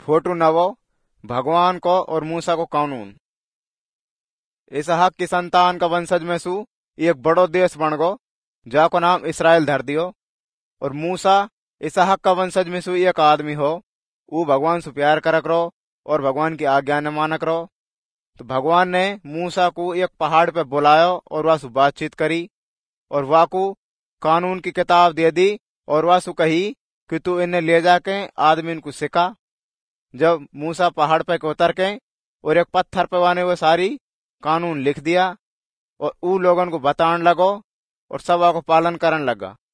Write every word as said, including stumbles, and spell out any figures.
Photo नवो भगवान को और मूसा को कानून। इसहाक की संतान का वंशज में सु एक बड़ो देश बन गो जाको नाम इसराइल धर दियो। और मूसा इसहाक का वंशज में सु एक आदमी हो, वो भगवान से प्यार करक रो और भगवान की आज्ञा न मानक रो। तो भगवान ने मूसा को एक पहाड़ पे बुलायो और वासु बातचीत करी और वाकू कानून की किताब दे दी और वासु कही कि तू इन्हें ले जाके आदमी इनको सिखा। जब मूसा पहाड़ पे उतर के और एक पत्थर पे वाने वो सारी कानून लिख दिया और ऊ लोगन को बताने लगो और सबा को पालन करन लगा।